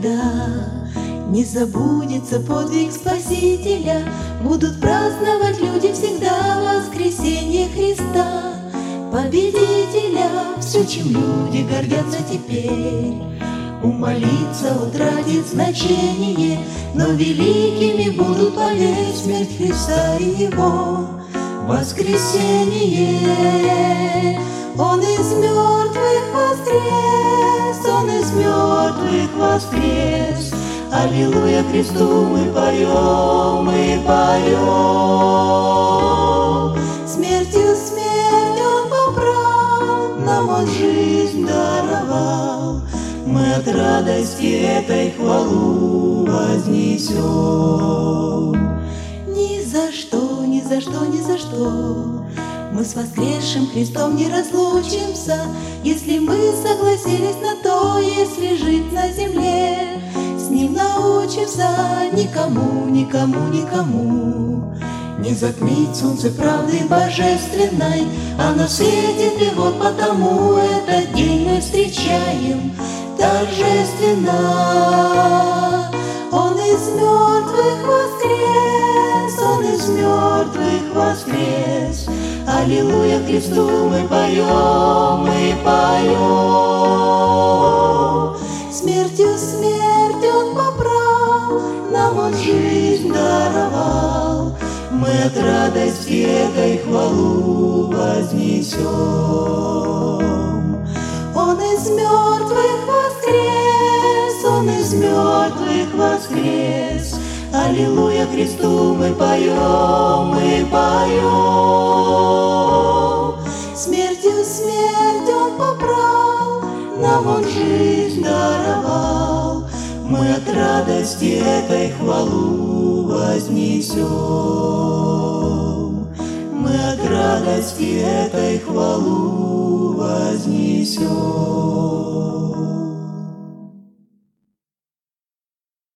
никогда не забудется подвиг Спасителя. Будут праздновать люди всегда воскресенье Христа, Победителя. Все, чем люди гордятся теперь, умолиться утратит значение, но великими будут, поверь, смерть Христа и Его воскресение. Он из мертвых воскрес, Он из мертвых воскрес. Аллилуйя, Христу мы поем, мы поем. Смертью смерть Он побрал, нам Он жизнь даровал. Мы от радости этой хвалу вознесем. Ни за что, ни за что, ни за что мы с воскресшим Христом не разлучимся, если мы согласились на то, если жить на земле с Ним научимся. Никому, никому, никому не затмить солнце правды божественной. Оно светит, и вот потому этот день мы встречаем торжественно. Он из мертвых воскрес, Он из мертвых воскрес. Аллилуйя, Христу мы поем, мы поем. Смертью смерть Он побрал, нам Он жизнь даровал. Мы от радости этой хвалу вознесем. Он из мертвых воскрес, Он из мертвых воскрес. Аллилуйя, Христу мы поем, мы поем. Смертью смерть Он побрал, нам Он жизнь даровал. Мы от радости этой хвалу вознесем. Мы от радости этой хвалу вознесем.